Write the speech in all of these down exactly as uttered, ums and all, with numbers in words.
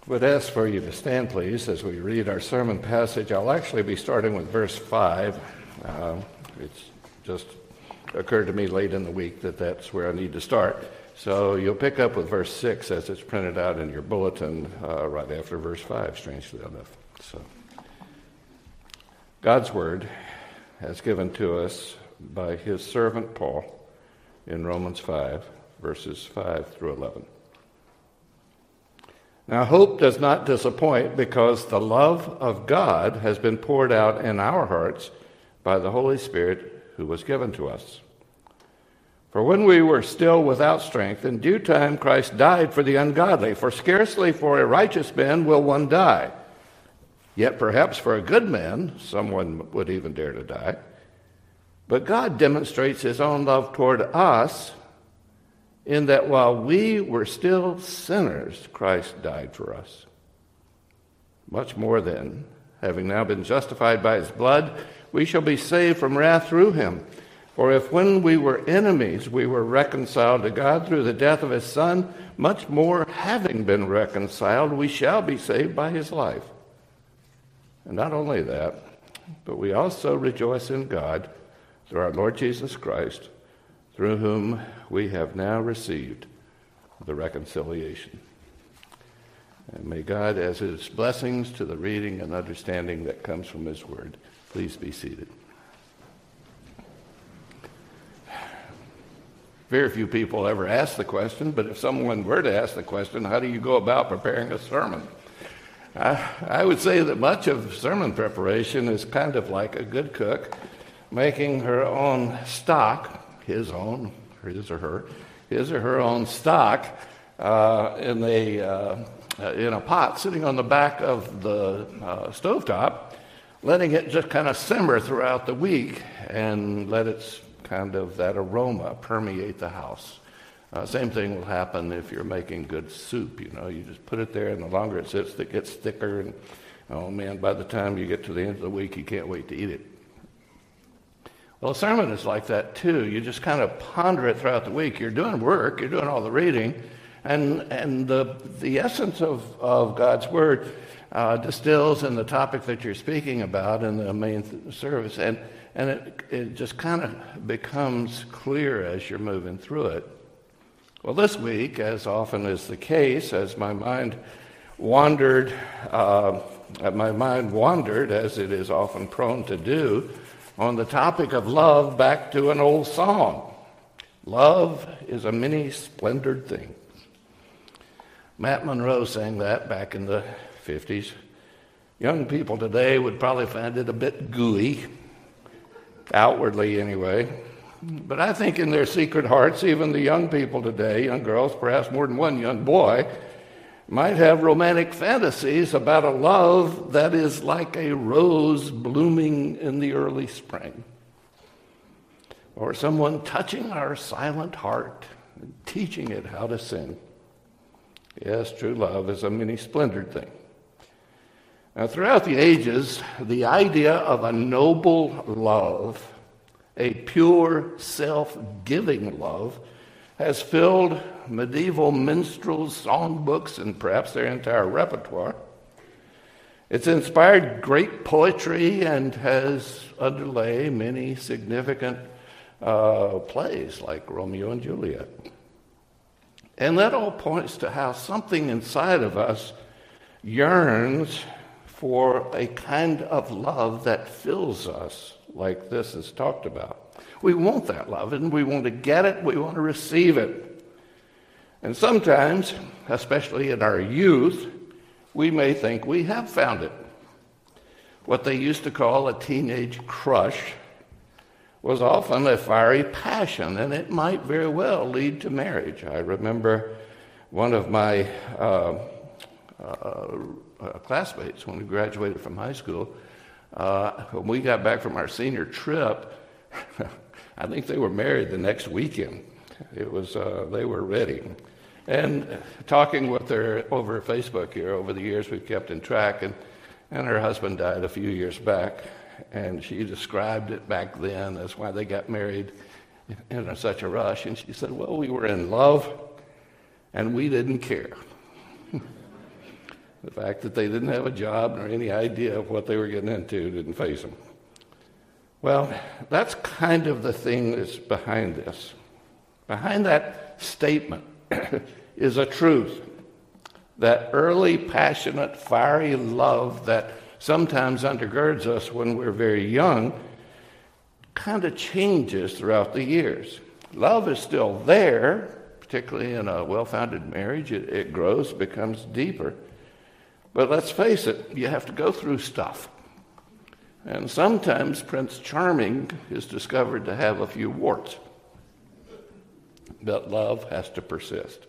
Would ask for you to stand, please, as we read our sermon passage. I'll actually be starting with verse five. Uh, it's just occurred to me late in the week that that's where I need to start. So you'll pick up with verse six as it's printed out in your bulletin uh, right after verse five, strangely enough. So, God's word as given to us by his servant Paul in Romans five, verses five through eleven. Now, hope does not disappoint because the love of God has been poured out in our hearts by the Holy Spirit who was given to us. For when we were still without strength, in due time Christ died for the ungodly. For scarcely for a righteous man will one die. Yet perhaps for a good man someone would even dare to die. But God demonstrates his own love toward us in that while we were still sinners, Christ died for us. Much more then, having now been justified by his blood, we shall be saved from wrath through him. For if when we were enemies, we were reconciled to God through the death of his Son, much more, having been reconciled, we shall be saved by his life. And not only that, but we also rejoice in God through our Lord Jesus Christ, through whom we have now received the reconciliation. And may God, as his blessings to the reading and understanding that comes from his word, please be seated. Very few people ever ask the question, but if someone were to ask the question, how do you go about preparing a sermon? I, I would say that much of sermon preparation is kind of like a good cook making her own stock, his own, his or her, his or her own stock uh, in a uh, in a pot sitting on the back of the uh, stovetop, letting it just kind of simmer throughout the week and let its kind of that aroma permeate the house. Uh, same thing will happen if you're making good soup. You know, you just put it there, and the longer it sits, it gets thicker. And oh man, by the time you get to the end of the week, you can't wait to eat it. Well, a sermon is like that too. You just kind of ponder it throughout the week. You're doing work, you're doing all the reading, and and the the essence of, of God's word uh, distills in the topic that you're speaking about in the main th- service, and and it it just kind of becomes clear as you're moving through it. Well, this week, as often is the case, as my mind wandered, uh, my mind wandered, as it is often prone to do, on the topic of love, back to an old song. Love is a many splendored thing. Matt Monroe sang that back in the fifties. Young people today would probably find it a bit gooey, outwardly anyway. But I think in their secret hearts, even the young people today, young girls, perhaps more than one young boy, might have romantic fantasies about a love that is like a rose blooming in the early spring, or someone touching our silent heart and teaching it how to sing. Yes, true love is a many splendored thing. Now, throughout the ages, the idea of a noble love, a pure, self-giving love, has filled medieval minstrels' songbooks and perhaps their entire repertoire. It's inspired great poetry and has underlay many significant uh, plays like Romeo and Juliet. And that all points to how something inside of us yearns for a kind of love that fills us, like this is talked about. We want that love, and we want to get it, we want to receive it. And sometimes, especially in our youth, we may think we have found it. What they used to call a teenage crush was often a fiery passion, and it might very well lead to marriage. I remember one of my uh, uh, uh, classmates when we graduated from high school. Uh, when we got back from our senior trip, I think they were married the next weekend. It was uh, they were ready. And talking with her over Facebook here, over the years we've kept in track, and, and her husband died a few years back, and she described it back then as why they got married in such a rush. And she said, well, we were in love, and we didn't care. The fact that they didn't have a job nor any idea of what they were getting into didn't faze them. Well, that's kind of the thing that's behind this. Behind that statement is a truth. That early, passionate, fiery love that sometimes undergirds us when we're very young kind of changes throughout the years. Love is still there, particularly in a well-founded marriage. It, it grows, becomes deeper. But let's face it, you have to go through stuff. And sometimes Prince Charming is discovered to have a few warts. But love has to persist.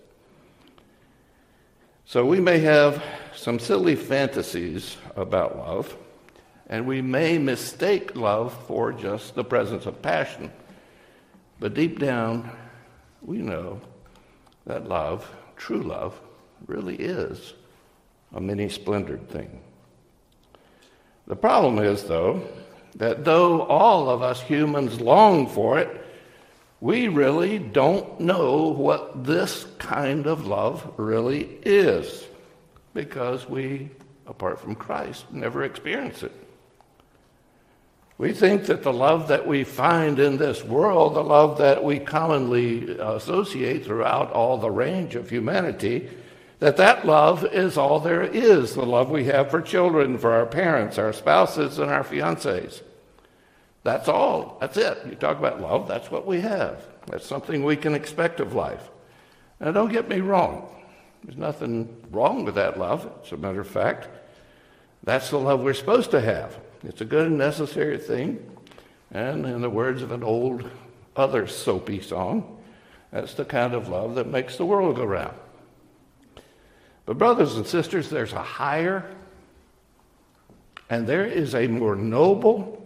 So we may have some silly fantasies about love, and we may mistake love for just the presence of passion. But deep down, we know that love, true love, really is a many-splendored thing. The problem is, though, that though all of us humans long for it, we really don't know what this kind of love really is, because we, apart from Christ, never experience it. We think that the love that we find in this world, the love that we commonly associate throughout all the range of humanity, that that love is all there is, the love we have for children, for our parents, our spouses, and our fiancés. That's all. That's it. You talk about love, that's what we have. That's something we can expect of life. Now, don't get me wrong. There's nothing wrong with that love. As a matter of fact, that's the love we're supposed to have. It's a good and necessary thing. And in the words of an old, other soapy song, that's the kind of love that makes the world go round. But brothers and sisters, there's a higher, and there is a more noble,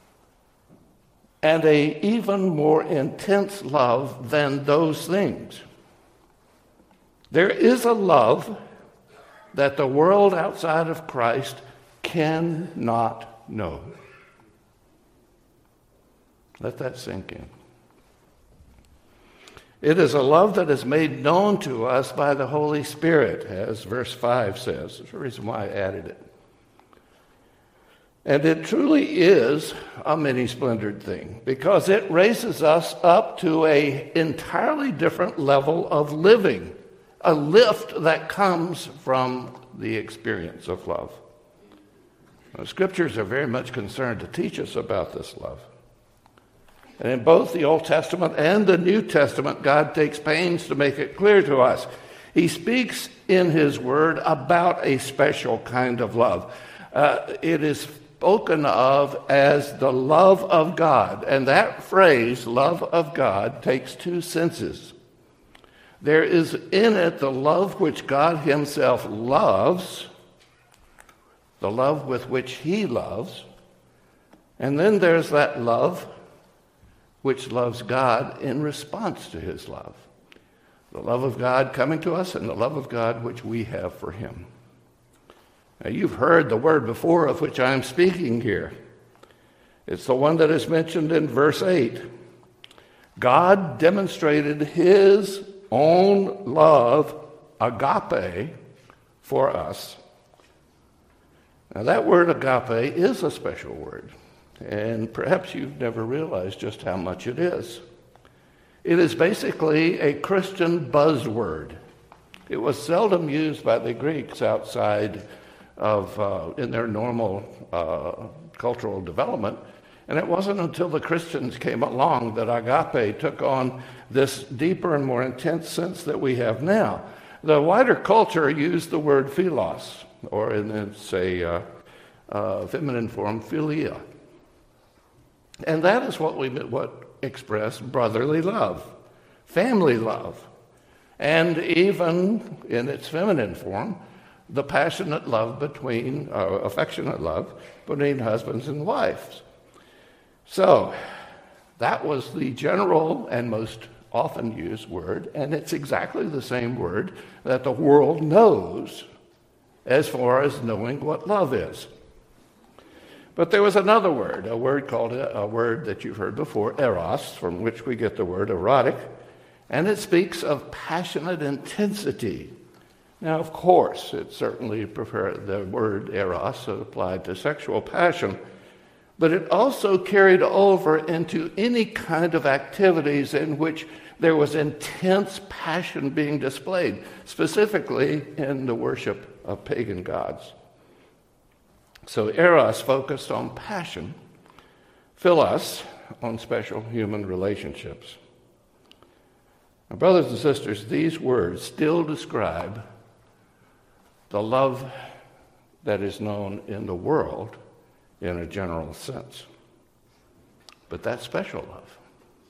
and a even more intense love than those things. There is a love that the world outside of Christ cannot know. Let that sink in. It is a love that is made known to us by the Holy Spirit, as verse five says. That's the reason why I added it. And it truly is a many-splendored thing, because it raises us up to an entirely different level of living, a lift that comes from the experience of love. The Scriptures are very much concerned to teach us about this love. And in both the Old Testament and the New Testament, God takes pains to make it clear to us. He speaks in His Word about a special kind of love. Uh, it is spoken of as the love of God. And that phrase, love of God, takes two senses. There is in it the love which God Himself loves, the love with which He loves, and then there's that love which loves God in response to His love. The love of God coming to us and the love of God which we have for Him. Now, you've heard the word before of which I am speaking here. It's the one that is mentioned in verse eight. God demonstrated His own love, agape, for us. Now, that word agape is a special word, and perhaps you've never realized just how much it is. It is basically a Christian buzzword. It was seldom used by the Greeks outside of uh, in their normal uh, cultural development. And it wasn't until the Christians came along that agape took on this deeper and more intense sense that we have now. The wider culture used the word philos, or in its a uh, uh, feminine form, philia. And that is what we what expressed brotherly love, family love, and even in its feminine form, the passionate love between, uh, affectionate love between husbands and wives. So that was the general and most often used word, and it's exactly the same word that the world knows as far as knowing what love is. But there was another word, a word called a, a word that you've heard before, eros, from which we get the word erotic, and it speaks of passionate intensity Now, of course, it certainly prefer the word eros applied to sexual passion, but it also carried over into any kind of activities in which there was intense passion being displayed, specifically in the worship of pagan gods. So eros focused on passion, philos on special human relationships. Now, brothers and sisters, these words still describe the love that is known in the world in a general sense. But that's special love,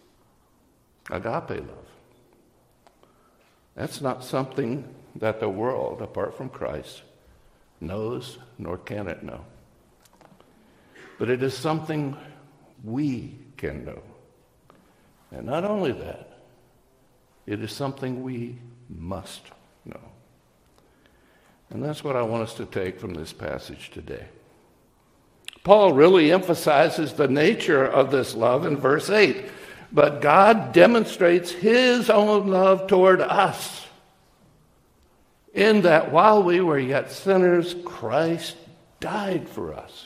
agape love. That's not something that the world, apart from Christ, knows nor can it know. But it is something we can know. And not only that, it is something we must know. And that's what I want us to take from this passage today. Paul really emphasizes the nature of this love in verse eight. But God demonstrates his own love toward us, in that while we were yet sinners, Christ died for us.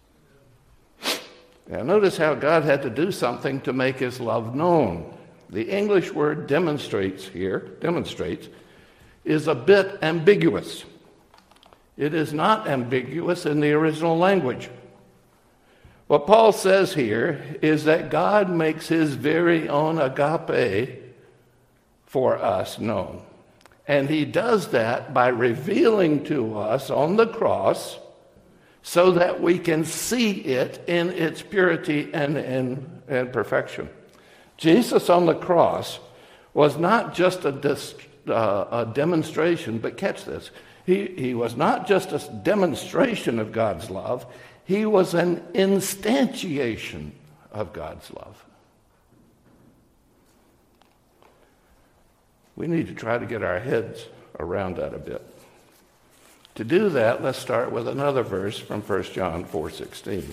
Now notice how God had to do something to make his love known. The English word demonstrates here, demonstrates, is a bit ambiguous. It is not ambiguous in the original language. What Paul says here is that God makes his very own agape for us known. And he does that by revealing to us on the cross so that we can see it in its purity and, and, and perfection. Jesus on the cross was not just a, dis, uh, a demonstration, but catch this. He, he was not just a demonstration of God's love. He was an instantiation of God's love. We need to try to get our heads around that a bit. To do that, let's start with another verse from First John four sixteen.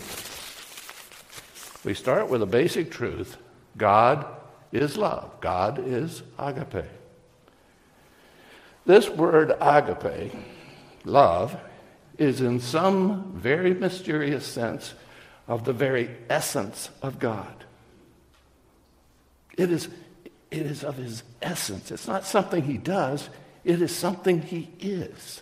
We start with a basic truth. God is love. God is agape. This word agape, love, is in some very mysterious sense of the very essence of God. It is, it is of his essence. It's not something he does. It is something he is.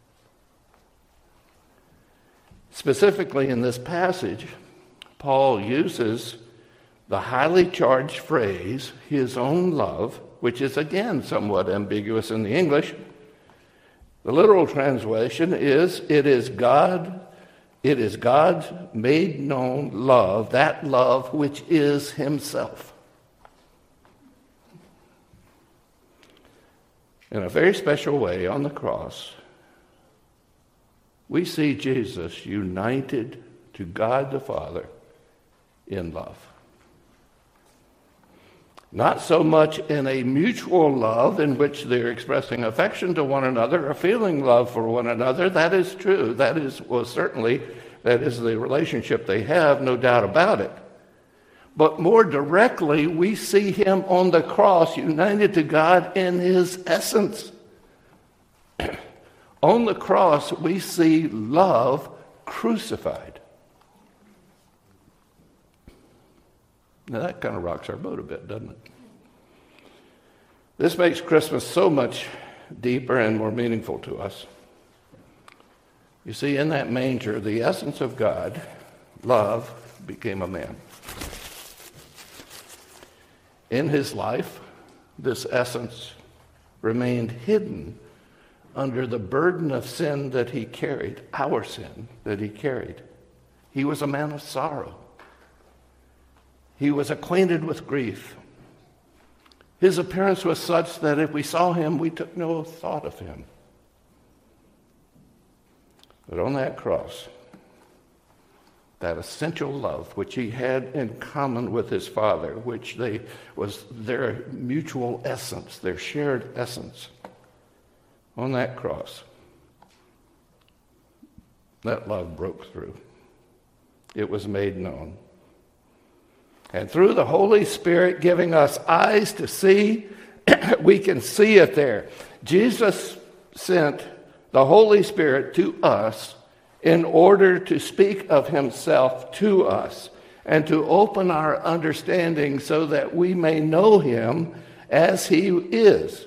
Specifically in this passage, Paul uses the highly charged phrase, his own love, which is again somewhat ambiguous in the English. The literal translation is, it is God, it is God's made known love, that love which is himself. In a very special way on the cross, we see Jesus united to God the Father in love. Not so much in a mutual love in which they're expressing affection to one another or feeling love for one another. That is true. That is, well, certainly, that is the relationship they have, no doubt about it. But more directly, we see him on the cross united to God in his essence. On the cross, we see love crucified. Now that kind of rocks our boat a bit, doesn't it? This makes Christmas so much deeper and more meaningful to us. You see, in that manger, the essence of God, love, became a man. In his life, this essence remained hidden under the burden of sin that he carried, our sin that he carried. He was a man of sorrow. He was acquainted with grief. His appearance was such that if we saw him, we took no thought of him. But on that cross, that essential love which he had in common with his Father, which they was their mutual essence, their shared essence, on that cross, that love broke through. It was made known. And through the Holy Spirit giving us eyes to see, we can see it there. Jesus sent the Holy Spirit to us in order to speak of himself to us and to open our understanding so that we may know him as he is.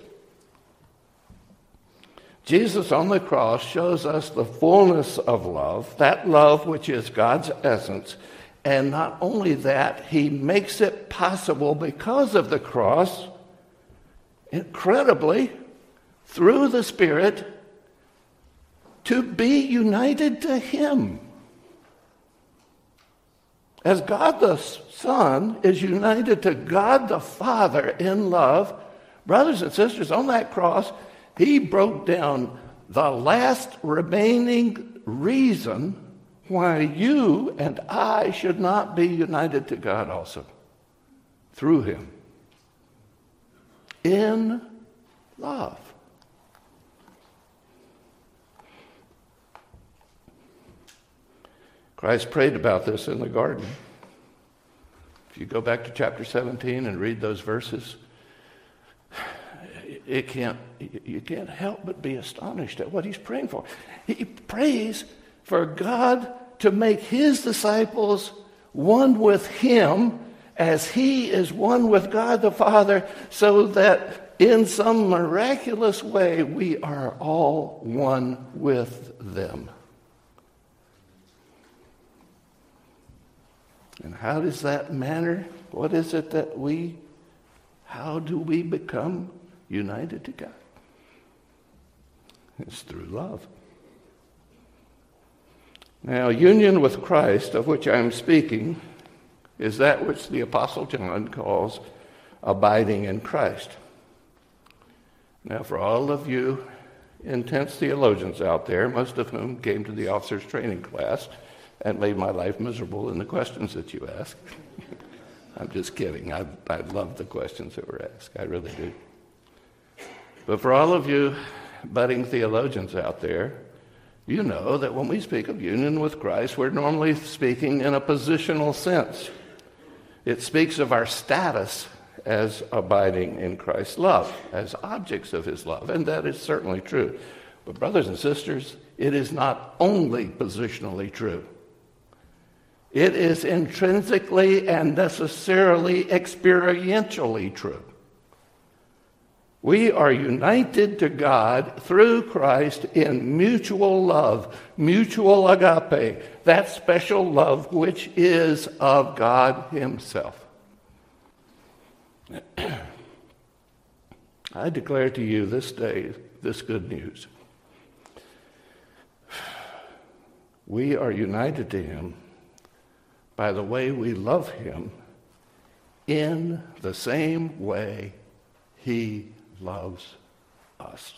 Jesus on the cross shows us the fullness of love, that love which is God's essence. And not only that, he makes it possible because of the cross, incredibly, through the Spirit, to be united to him. As God the Son is united to God the Father in love, brothers and sisters, on that cross, he broke down the last remaining reason why you and I should not be united to God also, through him, in love. Christ prayed about this in the garden. If you go back to chapter seventeen and read those verses, it can't, you can't help but be astonished at what he's praying for. He prays for God to make his disciples one with him as he is one with God the Father, so that in some miraculous way we are all one with them. And how does that matter? What is it that we, how do we become united to God? It's through love. Now, union with Christ, of which I am speaking, is that which the Apostle John calls abiding in Christ. Now, for all of you intense theologians out there, most of whom came to the officer's training class and made my life miserable in the questions that you ask. I'm just kidding. I, I love the questions that were asked. I really do. But for all of you budding theologians out there, you know that when we speak of union with Christ, we're normally speaking in a positional sense. It speaks of our status as abiding in Christ's love, as objects of his love, and that is certainly true. But brothers and sisters, it is not only positionally true. It is intrinsically and necessarily experientially true. We are united to God through Christ in mutual love, mutual agape, that special love which is of God himself. I declare to you this day this good news. We are united to him by the way we love him in the same way he loves us.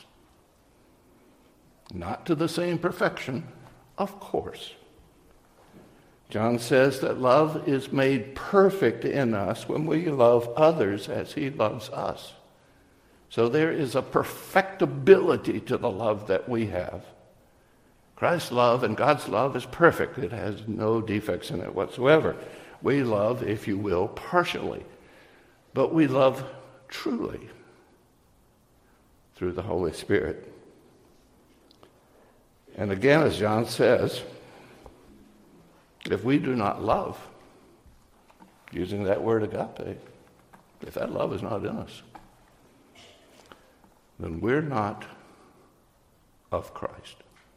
Not to the same perfection, of course. John says that love is made perfect in us when we love others as he loves us. So there is a perfectibility to the love that we have. Christ's love and God's love is perfect. It has no defects in it whatsoever. We love, if you will, partially, but we love truly through the Holy Spirit. And again, as John says, if we do not love, using that word agape, if that love is not in us, then we're not of Christ.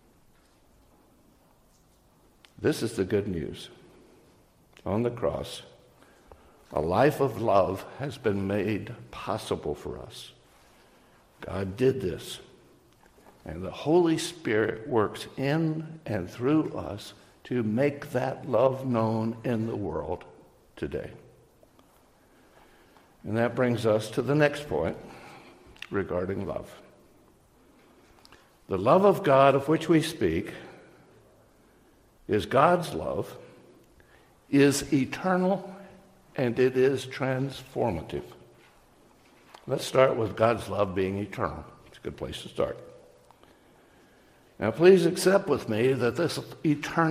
This is the good news. On the cross, a life of love has been made possible for us. God did this, and the Holy Spirit works in and through us to make that love known in the world today. And that brings us to the next point regarding love. The love of God of which we speak is God's love, is eternal, and it is transformative. Let's start with God's love being eternal. It's a good place to start. Now, please accept with me that this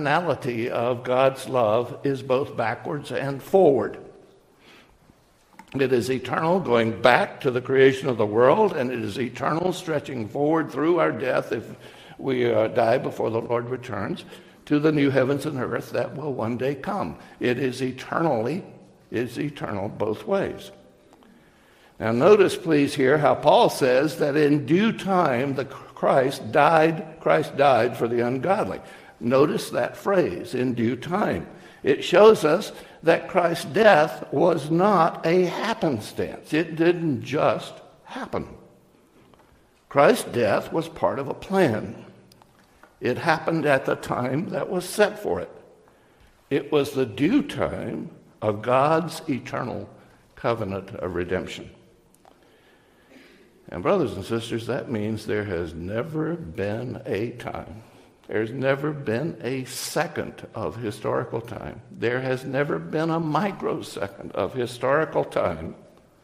eternality of God's love is both backwards and forward. It is eternal, going back to the creation of the world, and it is eternal, stretching forward through our death if we uh, die before the Lord returns, to the new heavens and earth that will one day come. It is eternally, is eternal both ways. Now notice, please, here how Paul says that in due time the Christ died, Christ died for the ungodly. Notice that phrase, in due time. It shows us that Christ's death was not a happenstance. It didn't just happen. Christ's death was part of a plan. It happened at the time that was set for it. It was the due time of God's eternal covenant of redemption. And brothers and sisters, that means there has never been a time, there's never been a second of historical time, there has never been a microsecond of historical time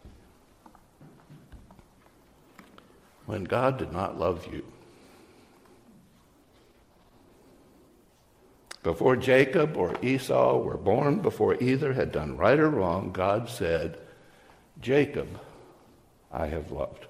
when God did not love you. Before Jacob or Esau were born, before either had done right or wrong, God said, Jacob I have loved.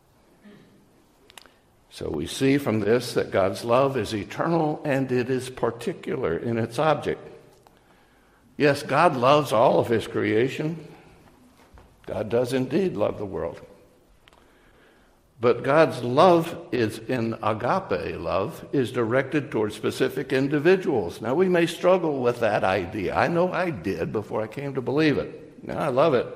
So we see from this that God's love is eternal and it is particular in its object. Yes, God loves all of his creation. God does indeed love the world. But God's love is in agape love, is directed toward specific individuals. Now we may struggle with that idea. I know I did before I came to believe it. Now I love it.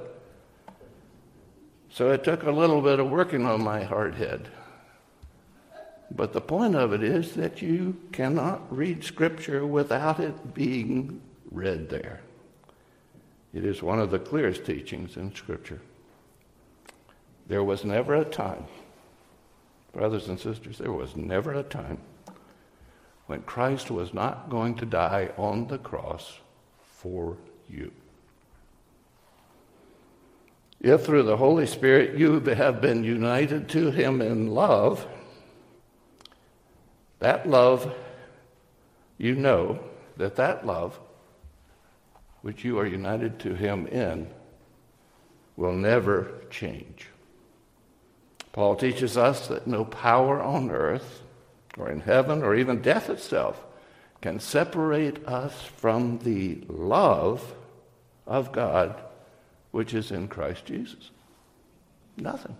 So it took a little bit of working on my hard head. But the point of it is that you cannot read Scripture without it being read there. It is one of the clearest teachings in Scripture. There was never a time, brothers and sisters, there was never a time when Christ was not going to die on the cross for you. If through the Holy Spirit you have been united to him in love, that love, you know that that love which you are united to him in will never change. Paul teaches us that no power on earth or in heaven or even death itself can separate us from the love of God which is in Christ Jesus. Nothing.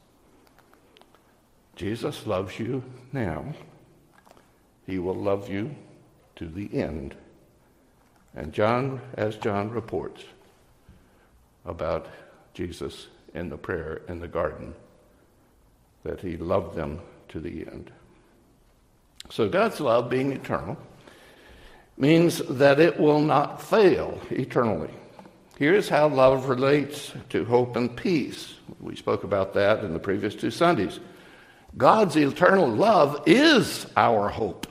Jesus loves you now. He will love you to the end. And John, as John reports about Jesus in the prayer in the garden, that he loved them to the end. So God's love, being eternal, means that it will not fail eternally. Here's how love relates to hope and peace. We spoke about that in the previous two Sundays. God's eternal love is our hope.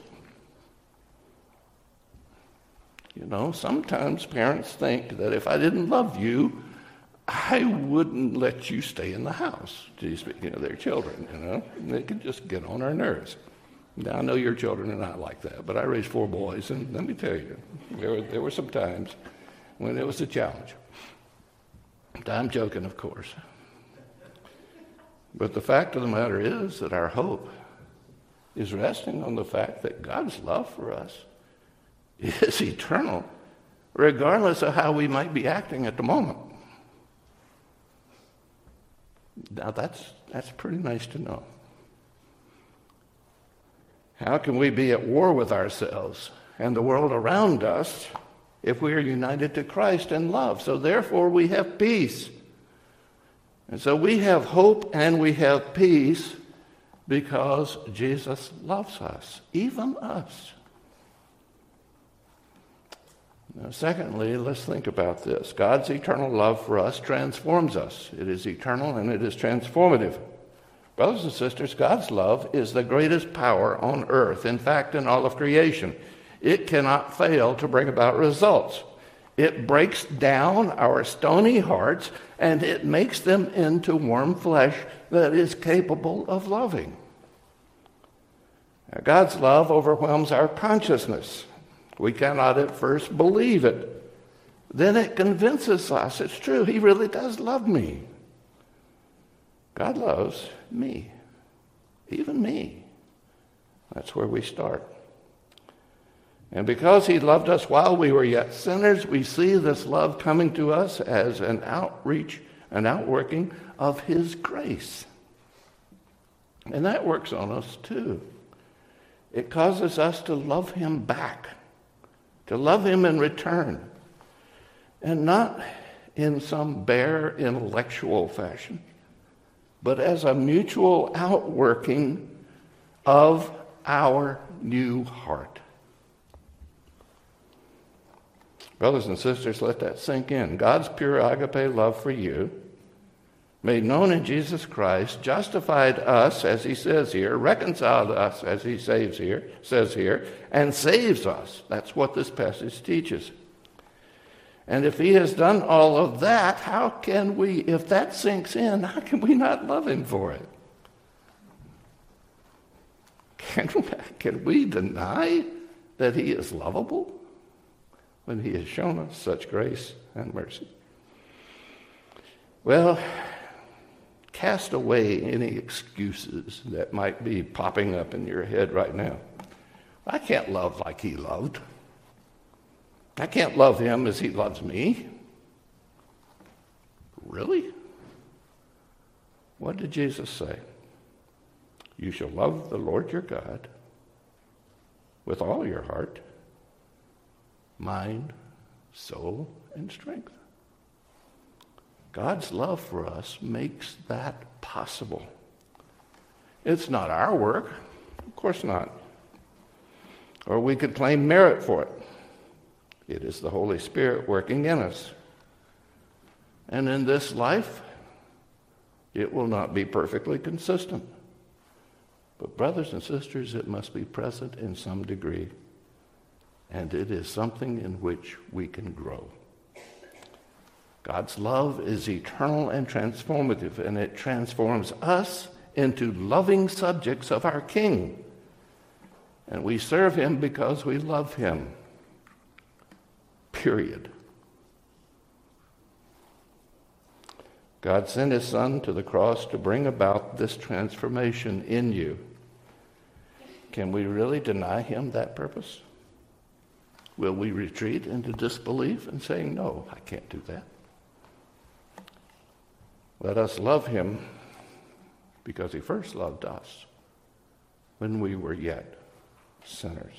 You know, sometimes parents think that if I didn't love you, I wouldn't let you stay in the house. Speaking of their children, you know, they could just get on our nerves. Now, I know your children are not like that, but I raised four boys, and let me tell you, there were, there were some times when it was a challenge. I'm joking, of course. But the fact of the matter is that our hope is resting on the fact that God's love for us is eternal, regardless of how we might be acting at the moment. Now, that's, that's pretty nice to know. How can we be at war with ourselves and the world around us if we are united to Christ in love? So therefore, we have peace. And so we have hope and we have peace because Jesus loves us, even us. Now, secondly, let's think about this. God's eternal love for us transforms us. It is eternal and it is transformative. Brothers and sisters, God's love is the greatest power on earth. In fact, in all of creation, it cannot fail to bring about results. It breaks down our stony hearts and it makes them into warm flesh that is capable of loving. Now, God's love overwhelms our consciousness. We cannot at first believe it. then it convinces us it's true. He really does love me. God loves me, even me. That's where we start. And because he loved us while we were yet sinners, we see this love coming to us as an outreach, an outworking of his grace. And that works on us too. It causes us to love him back, to love him in return, and not in some bare intellectual fashion, but as a mutual outworking of our new heart. Brothers and sisters, let that sink in. God's pure agape love for you, made known in Jesus Christ, justified us, as he says here, reconciled us, as he saves here, says here, and saves us. That's what this passage teaches. And if he has done all of that, how can we, if that sinks in, how can we not love him for it? Can we, can we deny that he is lovable when he has shown us such grace and mercy? Well, cast away any excuses that might be popping up in your head right now. I can't love like he loved. I can't love him as he loves me. Really? What did Jesus say? You shall love the Lord your God with all your heart, mind, soul, and strength. God's love for us makes that possible. It's not our work, of course not. Or we could claim merit for it. It is the Holy Spirit working in us. And in this life, it will not be perfectly consistent. But brothers and sisters, it must be present in some degree. And it is something in which we can grow. God's love is eternal and transformative, and it transforms us into loving subjects of our King. And we serve him because we love him. Period. God sent his Son to the cross to bring about this transformation in you. Can we really deny him that purpose? Will we retreat into disbelief and saying, no, I can't do that? Let us love him because he first loved us when we were yet sinners.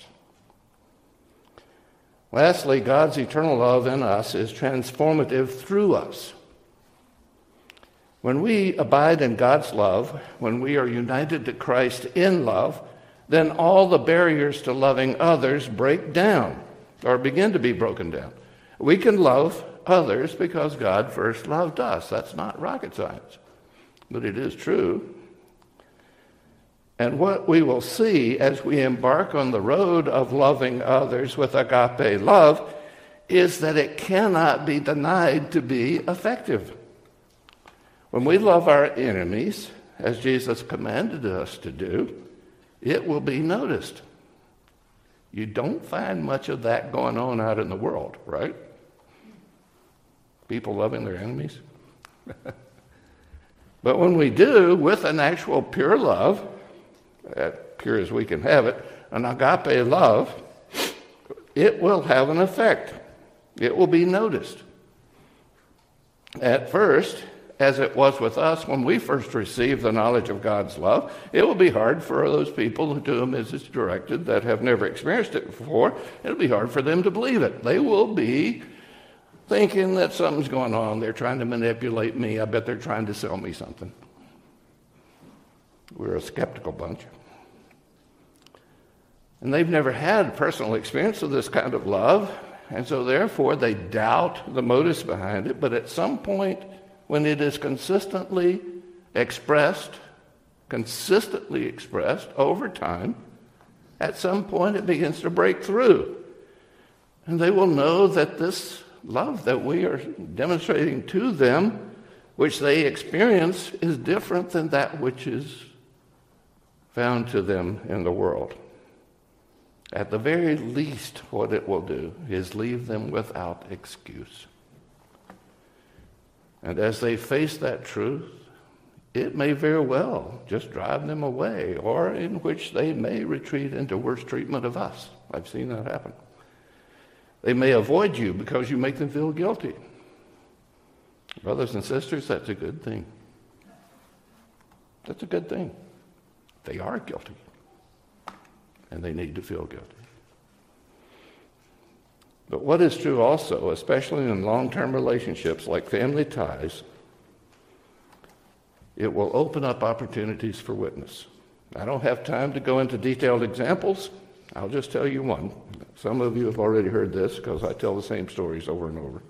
Lastly, God's eternal love in us is transformative through us. When we abide in God's love, when we are united to Christ in love, then all the barriers to loving others break down or begin to be broken down. We can love others because God first loved us. That's not rocket science, but it is true. And what we will see as we embark on the road of loving others with agape love is that it cannot be denied to be effective. When we love our enemies, as Jesus commanded us to do, it will be noticed. You don't find much of that going on out in the world, right? People loving their enemies. But when we do, with an actual pure love, as pure as we can have it, an agape love, it will have an effect. It will be noticed. At first, as it was with us when we first received the knowledge of God's love, it will be hard for those people to whom it is directed that have never experienced it before. It'll be hard for them to believe it. They will be thinking that something's going on. They're trying to manipulate me. I bet they're trying to sell me something. We're a skeptical bunch. And they've never had personal experience of this kind of love, and so therefore they doubt the motives behind it. But at some point, when it is consistently expressed, consistently expressed over time, at some point it begins to break through. And they will know that this love that we are demonstrating to them, which they experience, is different than that which is found to them in the world. At the very least, what it will do is leave them without excuse. And as they face that truth, it may very well just drive them away, or in which they may retreat into worse treatment of us. I've seen that happen. They may avoid you because you make them feel guilty. Brothers and sisters, that's a good thing. That's a good thing. They are guilty, and they need to feel guilty. But what is true also, especially in long-term relationships like family ties, it will open up opportunities for witness. I don't have time to go into detailed examples. I'll just tell you one. Some of you have already heard this because I tell the same stories over and over.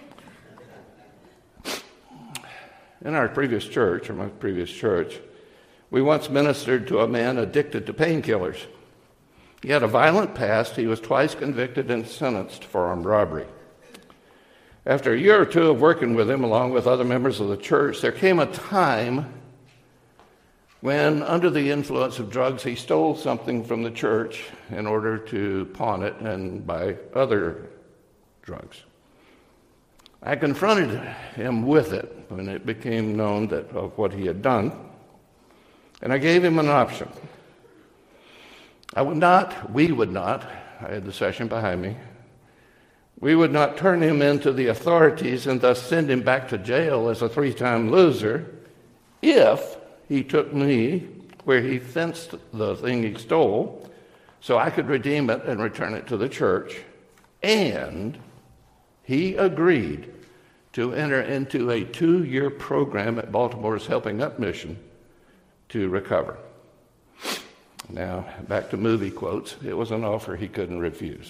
In our previous church, or my previous church, we once ministered to a man addicted to painkillers. He had a violent past. He was twice convicted and sentenced for armed robbery. After a year or two of working with him, along with other members of the church, there came a time when, under the influence of drugs, he stole something from the church in order to pawn it and buy other drugs. I confronted him with it when it became known that of what he had done, and I gave him an option. I would not, we would not, I had the session behind me, we would not turn him into the authorities and thus send him back to jail as a three-time loser if he took me where he fenced the thing he stole so I could redeem it and return it to the church, and he agreed to enter into a two-year program at Baltimore's Helping Up mission to recover. Now, back to movie quotes. It was an offer he couldn't refuse.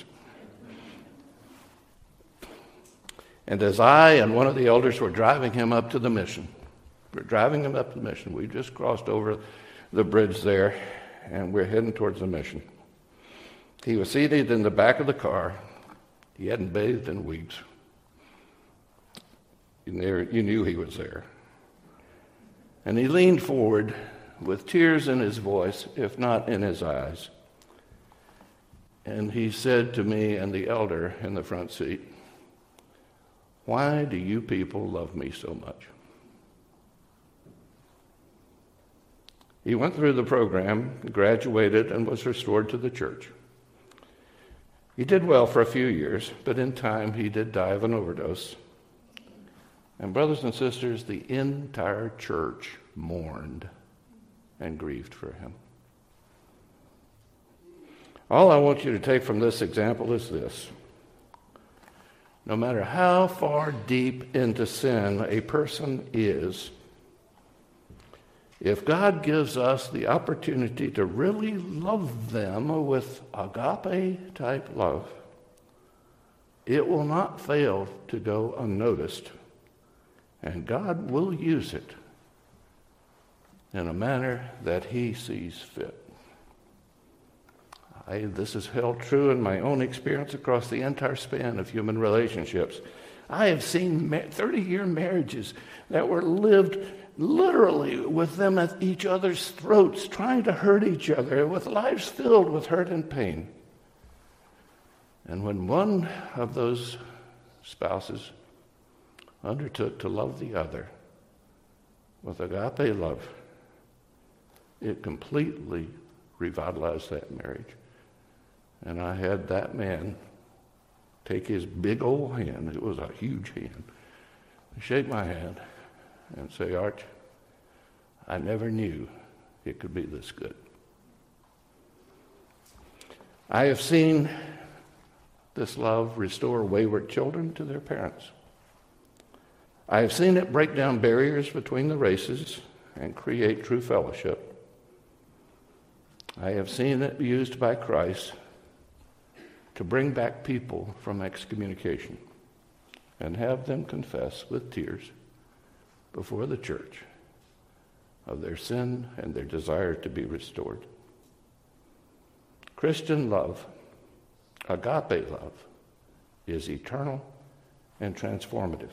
And as I and one of the elders were driving him up to the mission, we're driving him up to the mission. We just crossed over the bridge there, and we're heading towards the mission. He was seated in the back of the car. He hadn't bathed in weeks. You knew, you knew he was there. And he leaned forward with tears in his voice, if not in his eyes. And he said to me and the elder in the front seat, "Why do you people love me so much?" He went through the program, graduated, and was restored to the church. He did well for a few years, but in time he did die of an overdose. And brothers and sisters, the entire church mourned and grieved for him. All I want you to take from this example is this. No matter how far deep into sin a person is, if God gives us the opportunity to really love them with agape-type love, it will not fail to go unnoticed, and God will use it in a manner that He sees fit. I, this is held true in my own experience across the entire span of human relationships. I have seen thirty-year marriages that were lived literally with them at each other's throats, trying to hurt each other, with lives filled with hurt and pain. And when one of those spouses undertook to love the other with agape love, it completely revitalized that marriage. And I had that man take his big old hand, it was a huge hand, shake my hand and say, "Arch, I never knew it could be this good." I have seen this love restore wayward children to their parents. I have seen it break down barriers between the races and create true fellowship. I have seen it used by Christ to bring back people from excommunication and have them confess with tears before the church of their sin and their desire to be restored. Christian love, agape love, is eternal and transformative.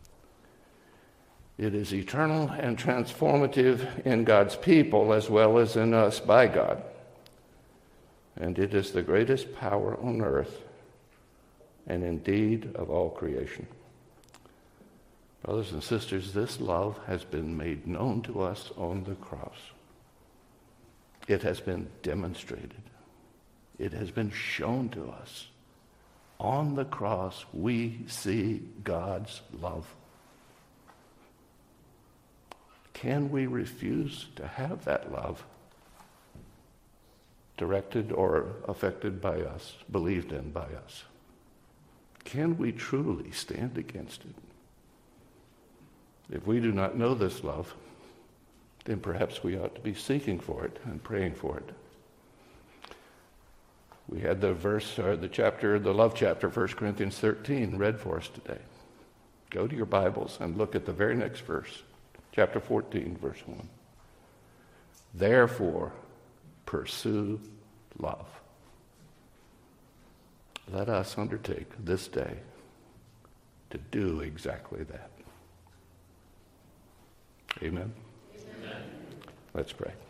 It is eternal and transformative in God's people as well as in us by God. and it is the greatest power on earth and indeed of all creation. Brothers and sisters, this love has been made known to us on the cross. It has been demonstrated. It has been shown to us. On the cross, we see God's love. Can we refuse to have that love directed or affected by us, believed in by us? Can we truly stand against it? If we do not know this love, then perhaps we ought to be seeking for it and praying for it. We had the verse, or the chapter, the love chapter, First Corinthians thirteen, read for us today. Go to your Bibles and look at the very next verse, chapter fourteen, verse one. Therefore, pursue love. Let us undertake this day to do exactly that. Amen? Amen. Let's pray.